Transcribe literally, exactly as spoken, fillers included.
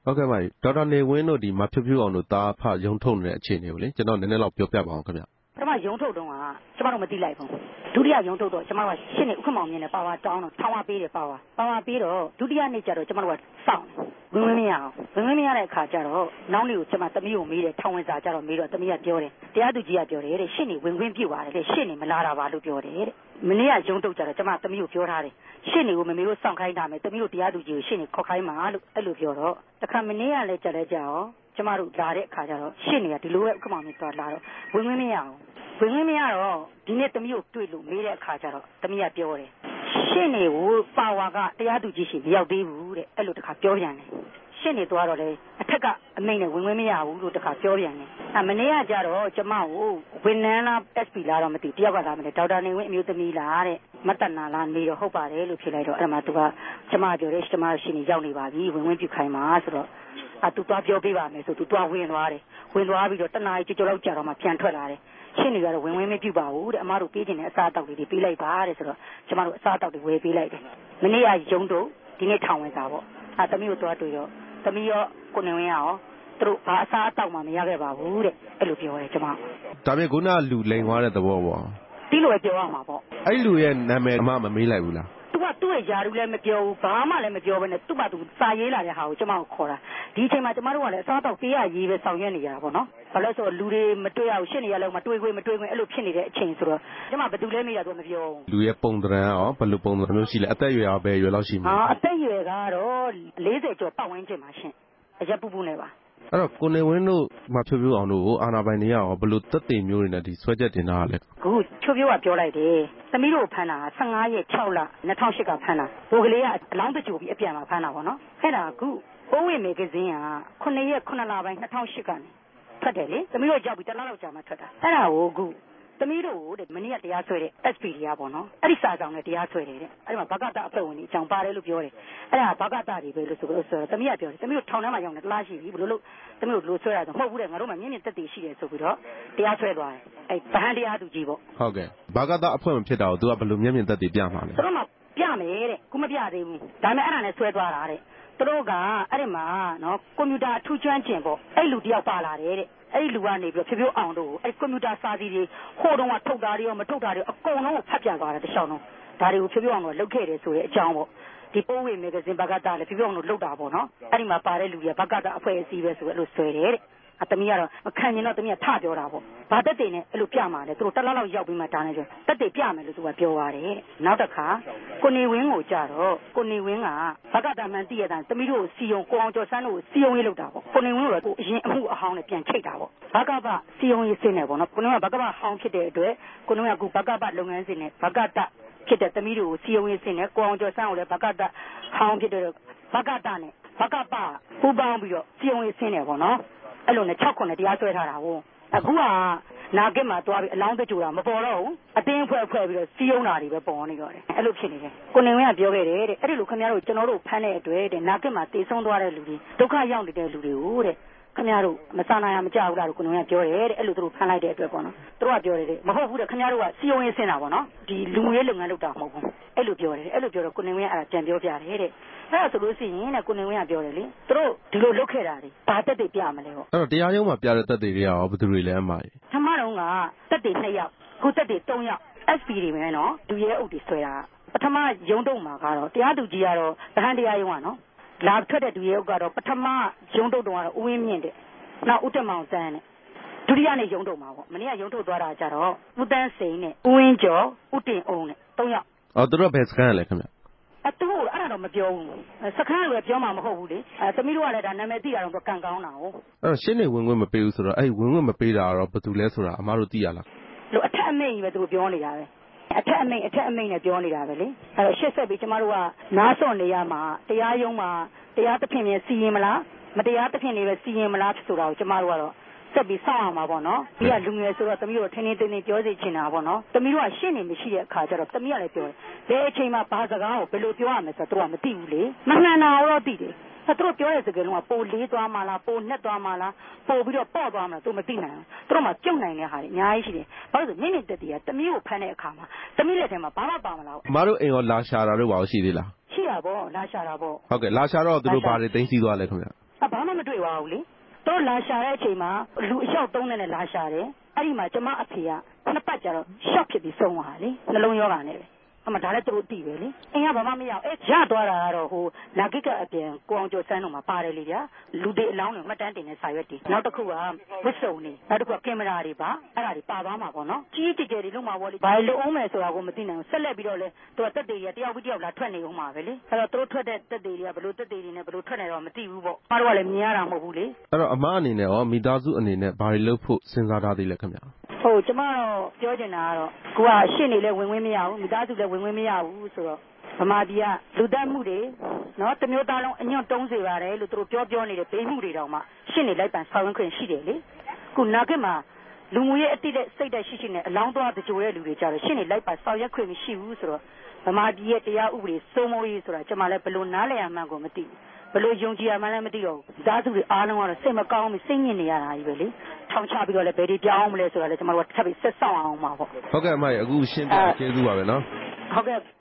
ဟုတ်ကဲ့ပါဒေါက်တာနေဝင်းတို့ဒီမဖြိုးဖြိုးအောင်တို့သားဖရုံထုတ်နေတဲ့အခြေအနေကိုလေကျွန်တော်နည်းနည်းလောက်ပြောပြပါအောင်ခင်ဗျကျမရုံထုတ်တော့ကကျမတို့မသိလိုက်ဘူးဒုတိယရုံထုတ်တော့ကျမတို့ကရှင်းနေဥက္ကမောင်မြင်နဲ့ပါဝါတောင်းတော့ထောင်းဝပေးတယ်ပါဝါပါဝါပေးတော့ဒုတိယနေ့ကျတော့ကျမတို့ကစောင့်ဝင်ဝင်မရအောင်ဝင်ဝင်မရတဲ့အခါကျတော့နောက်နေ့ကိုကျမသမီးကိုမေးတယ်ထောင်းဝင်စာကျတော့မေးတော့သမီးကပြောတယ်တရားသူကြီးကပြောတယ်တဲ့ရှင်းနေဝင်ခွင့်ပြုပါတယ်တဲ့ရှင်းနေမလာတာပါလို့ပြောတယ်တဲ့မနေ့ကရုံထုတ်ကြတော့ကျမသမီးကိုပြောထားတယ်ရှင်းနေကိုမမေတို့စောင့်ခိုင်းတာမယ်သမီးတို့တရားသူကြီးကိုရှင်းနေခေါ်ခိုင်းမှာလို့အဲ့လိုပြောတော့တခါမနေ့ကလည်းကြလဲကြရောကျမတို့လာတဲ့အခါကျတော့ရှင်းနေကဒီလိုပဲဥက္ကမောင်မြင်သွားလာတော့ဝင်ဝင်မရအောင်ဝင်ဝင်မရတော့ဒီနေ့သမီးကိုတွေ့လို့မေးတဲ့အခါကျတော့သမီးကပြောတယ်ရှင်းနေကိုပါဝါကတရားသူကြီးရှိမရောက်သေးဘူးတဲ့အဲ့လိုတခါပြောပြန်တယ်ရှင်းနေသွားတော့လေအထက်ကအမိန့်နဲ့ဝင်ဝင်မရဘူးလို့တခါပြောပြန်တယ်အမနေ့ကကြတော့ကျမကိုဝန်နန်းလား เอส พี လားတော့မသိတယောက်ကလာမလဲဒေါက်တာနေဝင်းအမျိုးသမီးလားတဲ့မတ္တနာလားနေတော့ဟုတ်ပါတယ်လို့ဖြေလိုက်တော့အဲ့မှာသူကကျမပြောတယ်ကျမရှင်းနေရောက်နေပါပြီဝင်ဝင်ပြုခိုင်းပါဆိုတော့အတူသွားပြောပေးပါမယ်ဆိုသူသွားဝင်သွားတယ်ဝင်သွားပြီးတော့တနားကြီးကြောက်ကြောက်ကြာတော့မှပြန်ထွက်လာတယ်ရှင်းနေကြတော့ဝင်ဝင်မပြုပါဘူးတဲ့အမတို့ပေးခြင်းနဲ့အစားအသောက်တွေပေးလိုက်ပါတဲ့ဆိုတော့ကျမတို့အစားအသောက်တွေဝယ်ပေးလိုက်တယ်မနေ့ကရုံတော့ဒီနေ့ထောင်ဝင်စားပေါ့အဲသမီးကိုသွားတွေ့တော့သမီးရောကိုနေဝင်းရောသူတို့ဘာအစားအသောက်မှမရခဲ့ပါဘူးတဲ့အဲ့လိုပြောတယ်ကျမဒါပေမဲ့ခုနလူလိန်သွားတဲ့သဘောပေါ့ဒီလိုပဲပြောရမှာပေါ့အဲ့လူရဲ့နာမည်အမမမေးလိုက်ဘူးလားသူကသူ့ရဲ့ယာရုလည်းမပြောဘူးဘာမှလည်းမပြောဘဲနဲ့သူ့ဘာသူစာရေးလာတဲ့ဟာကိုကျမကိုခေါ်တာဒီအချိန်မှာကျမတို့ကလည်းအစားအသောက်ပေးရရေးပဲဆောင်ရွက်နေရတာပေါ့နော်ဘာလို့ဆိုလူတွေမတွေ့ရဘူးရှင်းနေရလုံးမတွေ့ခွင့်မတွေ့ခွင့်အဲ့လိုဖြစ်နေတဲ့အချိန်ဆိုတော့ကျမဘယ်သူလဲမေးတာတော့မပြောဘူးလူရဲ့ပုံသဏ္ဍာန်ရောဘယ်လိုပုံသဏ္ဍာန်မျိုးရှိလဲအသက်အရွယ်ရောဘယ်ရွယ်လောက်ရှိမလဲဟာအသက်အရွယ်ကတော့လေးဆယ်ကျော်ပတ်ဝန်းကျင်ပါရှင်အရက်ပူပူနဲ့ပါအဲ့တော့ကိုနေဝင်းတို့မဖြိုးဖြိုးအောင်တို့ကိုအာနာပိုင်တွေရောဘယ်လိုသက်သေမျိုးတွေနဲ့ဒီဆွဲချက်တင်တာလဲအခုဖြိုးဖြိုးကပြောလိုက်တယ်သမီးတို့ဖမ်းတာဆယ့်ငါးရက်ခြောက်လ၂၀၀၈ကဖမ်းတာဘိုကလေးကအလောင်းတကြိုပြီးအပြန်မှာဖမ်းတာပေါ့နော်အဲ့ဒါအခုပိုးဝင်မေဂဇင်းကခုနှစ်ရက်ခုနှစ်လပိုင်း၂၀၀၈ကနေထွက်တယ်လေသမီးတို့ကြောက်ပြီးတလားလောက်ကြာမှထွက်တာအဲ့ဒါကိုအခုသမီးတို့တဲ့မနေ့ကတရားဆွဲတဲ့ เอส พี တရားပေါ့နော်အဲ့ဒီစာကြောင့်လည်းတရားဆွဲတယ်တဲ့အဲ့ဒီမှာဘဂတအဖွဲ့ဝင်ကြီးအကြောင်းပါတယ်လို့ပြောတယ်အဲ့ဒါဘဂတတွေပဲလို့ဆိုတော့သမီးကပြောတယ်သမီးတို့ထောင်ထဲမှာရောက်နေတလားရှိပြီဘယ်လိုလုပ်သမီးတို့လိုဆွဲရဆိုမဟုတ်ဘူးတဲ့ငါတို့မှမြင့်မြင့်တက်တည်ရှိတယ်ဆိုပြီးတော့တရားဆွဲသွားတယ်အဲ့ဗဟန်းတရားသူကြီးပေါ့ဟုတ်ကဲ့ဘဂတအဖွဲ့ဝင်ဖြစ်တာကို तू ကဘယ်လိုမြင့်မြင့်တက်တည်ပြမှာလဲသူတို့မှပြမယ်တဲ့ခုမပြသေးဘူးဒါပေမဲ့အဲ့ဒါနဲ့ဆွဲသွားတာတဲ့သူတို့ကအဲ့ဒီမှာနော်ကွန်ပျူတာထူးချွမ်းခြင်းပေါ့အဲ့လူတယောက်ပါလာတယ်တဲ့အဲ့ဒီလူကနေပြီးဖြိုးဖြိုးအောင်တို့အဲ့ကွန်ပျူတာစာစီတွေဟိုတုန်းကထုတ်တာတွေရောမထုတ်တာတွေအကုန်လုံးကိုဖတ်ပြသွားတာတခြားလုံးဒါတွေကိုဖြိုးဖြိုးအောင်တို့လုတ်ခဲ့တယ်ဆိုတဲ့အကြောင်းပေါ့ဒီပိုးဝေမဂ္ဂဇင်းဘဂတလည်းဖြိုးဖြိုးအောင်တို့လုတ်တာပေါ့နော်အဲ့ဒီမှာပါတဲ့လူတွေကဘဂတအဖွဲ့အစည်းပဲဆိုအဲ့လိုဆွဲတယ်တဲ့အသမီးကတော့မခံရင်တော့သမီးကထပြောတာပေါ့ဘာတက်တယ်နဲ့အဲ့လိုပြမှာလေသူတို့တက်လောက်လောက်ရောက်ပြီးမှဒါနဲ့ပြောတက်တယ်ပြမယ်လို့သူကပြောပါတယ်နောက်တစ်ခါကိုနေဝင်းကိုကြတော့ကိုနေဝင်းကဘဂတမှန်တည့်ရတဲ့သမီးတို့စီယုံကိုအောင်ကျော်စန်းတို့စီယုံရေးလုပ်တာပေါ့ကိုနေဝင်းတို့ကအရင်အမှုအဟောင်းနဲ့ပြန်ချိတ်တာပေါ့ဘဂဗစီယုံရေးစင်းနေပေါ့နော်ကိုနေဝင်းကဘဂဗဟောင်းဖြစ်တဲ့အတွက်ကိုနေဝင်းကအခုဘဂဗလုပ်ငန်းစဉ်နဲ့ဘဂတဖြစ်တဲ့သမီးတို့စီယုံရေးစင်းနဲ့ကိုအောင်ကျော်စန်းကိုလည်းဘဂတဟောင်းဖြစ်တဲ့ဘဂတနဲ့ဘဂပပူပေါင်းပြီးတော့စီယုံရေးစင်းနေပေါ့နော်အဲ့လိုနဲ့၆ခုနဲ့တရားစွဲထားတာဟုတ်အခုကနာကစ်မှာသွားပြီးအလောင်းတကြိုတာမပေါ်တော့ဘူးအတင်းဖွဲ့ဖွဲ့ပြီးတော့စီးရုံးတာတွေပဲပေါ်နေတော့တယ်အဲ့လိုဖြစ်နေတယ်ကိုနေဝင်းကပြောခဲ့တယ်တဲ့အဲ့ဒီလိုခင်ဗျားတို့ကျွန်တော်တို့ဖမ်းတဲ့အတွက်တဲ့နာကစ်မှာတေဆုံးသွားတဲ့လူတွေဒုက္ခရောက်နေတဲ့လူတွေကိုတဲ့ခင်ဗျားတို့မစာနာရမကြောက်ဘူးလားကိုနေဝင်းကပြောတယ်တဲ့အဲ့လိုသူတို့ဖမ်းလိုက်တဲ့အတွက်ပေါ့နော်သူတို့ကပြောတယ်တဲ့မဟုတ်ဘူးတဲ့ခင်ဗျားတို့ကစီယုံရင်းစင်တာပေါ့နော်ဒီလူငွေလုပ်ငန်းလုပ်တာမဟုတ်ဘူးအဲ့လိုပြောတယ်အဲ့လိုပြောတော့ကိုနေဝင်းကအဲ့ဒါပြန်ပြောပြတယ်တဲ့အဲ့ဒါဆိုလို့ရှိရင်တဲ့ကိုနေဝင်းကပြောတယ်လေသူတို့ဒီလိုလုပ်ခဲ့တာတွေဘာတက်တွေပြမလဲပေါ့အဲ့တော့တရားရုံးမှာပြတဲ့တက်တွေတွေကရောဘယ်သူတွေလဲအမကြီးထမတော့ကတက်တွေနှစ်ယောက်ခုတက်တွေသုံးယောက် เอส พี တွေပဲနော်လူရဲအုပ်တွေဆွဲတာပထမရုံးတုံးမှာကတော့တရားသူကြီးကတော့ဗဟန်းတရားရုံးကနော်လာထွက်တဲ့လူရဲအုပ်ကတော့ပထမရုံးတုံးတုံးကတော့ဦးဝင်းမြင့်တဲ့နောက်ဦးတက်မောင်စန်းနဲ့ဒုတိယနေ့ရုံးတုံးမှာပေါ့မနေ့ကရုံးထုတ်သွားတာကြတော့ဦးတန်းစိန်နဲ့ဦးဝင်းကျော်ဦးတင်အောင်နဲ့သုံးယောက်အော်သူတို့ဘယ်စကန်လဲခင်ဗျအတူအဲ့ဒါတော့မပြောဘူးစခန်းလိုပြောမှာမဟုတ်ဘူးလေအဲသမီးတို့ကလည်းဒါနာမည်သိတာတော့ကန်ကောင်းတာဟုတ်အဲ့တော့ရှင်းနေဝင်ခွင့်မပေးဘူးဆိုတော့အဲ့ဝင်ခွင့်မပေးတာတော့ဘယ်သူလဲဆိုတာအမားတို့သိရလားလို့အထက်အမိန့်ကြီးပဲသူတို့ပြောနေတာပဲအထက်အမိန့်အထက်အမိန့်နဲ့ပြောနေတာပဲလေအဲ့တော့ရှစ်ဆက်ပြီးကျမတို့ကနားစွန့်နေရမှာတရားရုံးမှာတရားသဖြင့်ပြင်စီရင်မလားမတရားသဖြင့်နေပဲစီရင်မလားဆိုတာကိုကျမတို့ကတော့ဆက်ပြီးစောင့်အောင်ပါပေါ့နော်ဒီကလူငယ်ဆိုတော့သမီးတို့ထင်းထင်းတင်းတင်းပြောစီချင်တာပေါ့နော်သမီးတို့ကရှင်းနေမရှိတဲ့အခါကျတော့သမီးကလည်းပြောတယ်ဘယ်အချိန်မှဘာစကားကိုဘယ်လိုပြောရမလဲဆိုတော့သူကမသိဘူးလေမမှန်တာတော့သိတယ်သူတို့ပြောတဲ့စကားလုံးကပိုလေးသွားမှလားပိုနှက်သွားမှလားပိုပြီးတော့ပေါ့သွားမှလားသူမသိနိုင်ဘူးသူတို့မှပြုတ်နိုင်တဲ့ဟာတွေအများကြီးရှိတယ်ဘာလို့လဲမိနစ်တက်တည်းကသမီးကိုဖမ်းတဲ့အခါမှာသမီးလက်ထဲမှာဘာမှပါမလားအမတို့အိမ်ရောလာရှာတာတို့ဘာလို့ရှိသေးလားရှိတာပေါ့လာရှာတာပေါ့ဟုတ်ကဲ့လာရှာတော့သူတို့ဘာတွေသိမ်းဆည်းသွားလဲခင်ဗျဘာတွေ့ပါဘူးလေသူတို့လာရှာတဲ့အချိန်မှာလူအလျှောက်သုံးနဲ့လာရှာတယ်အဲ့ဒီမှာကျမအဖေကနှစ်ပတ်ကြာတော့ shock ဖြစ်ပြီးဆုံးသွားတာလေနှလုံးရောဂါနဲ့ပဲအမဒါလည်းသူတို့သိပဲလေအင်းကဘာမှမရအောင်အဲရသွားတာကတော့ဟိုနာဂိကအပြင်ကိုအောင်ကျော်စန်းတို့မှာပါတယ်လေဗျာလူတွေအလောင်းတွေမှတ်တမ်းတင်နေစာရွက်တွေနောက်တစ်ခုကဝစ်စုံနေနောက်တစ်ခုကကင်မရာတွေပါအဲ့ဒါတွေပါသွားမှာပေါ့နော်ကြီးကြီးကျယ်ကျယ်တွေလုံးမှာပေါ့လေဘာလို့အောင်မယ်ဆိုတာကိုမသိနိုင်ဘူးဆက်လက်ပြီးတော့လေသူကတက်တွေရတယောက်ပြီးတယောက်လာထွက်နေအောင်မှာပဲလေအဲ့တော့သူတို့ထွက်တဲ့တက်တွေကဘလို့တက်တွေတွေနဲ့ဘလို့ထွက်နေတော့မသိဘူးပေါ့အားတော့လည်းမြင်ရတာမဟုတ်ဘူးလေအဲ့တော့အမအနေနဲ့ရောမိသားစုအနေနဲ့ဘာတွေလုပ်ဖို့စဉ်းစားထားသေးလဲခင်ဗျာဟုတ်ကျမတော့ပြောချင်တာကတော့ကိုကရှင်းနေလဲဝင်ဝင်မရဘူးမိသားစုလည်းဝင်ဝင်မရဘူးဆိုတော့ဗမာပြည်ကလူသက်မှုတွေနော်တမျိုးသားလုံးအညွန့်တုံးစေပါတယ်လို့သူတို့ပြောပြောနေတဲ့ဘေးမှုတွေတောင်မှရှင်းနေလိုက်ပန်ဆောင်ရွက်ခွင့်ရှိတယ်လေခုနာကမှာလူငွေရဲ့အတိတ်စိတ်တက်ရှိရှိနဲ့အလောင်းသွားကြိုတဲ့လူတွေကြတော့ရှင်းနေလိုက်ပန်ဆောင်ရွက်ခွင့်မရှိဘူးဆိုတော့ဗမာပြည်ရဲ့တရားဥပဒေစိုးမိုးရေးဆိုတာကျမလည်းဘလို့နားလည်ရမှန်းကိုမသိဘူးဘလို့ယုံကြည်ရမှန်းလည်းမသိတော့ဘူးသားစုတွေအားလုံးကတော့စိတ်မကောင်းဘူးစိတ်ညစ်နေရတာကြီးပဲလေထောင်ချပြီးတော့လည်းဘယ်ဒီပြောင်းမလဲဆိုတာလည်းကျမတို့ကထပ်ပြီးဆက်ဆောင်အောင်ပါပေါ့ဟုတ်ကဲ့အမရေအခုရှင်းပြကျေးဇူးပါပဲနော်ဟုတ်ကဲ့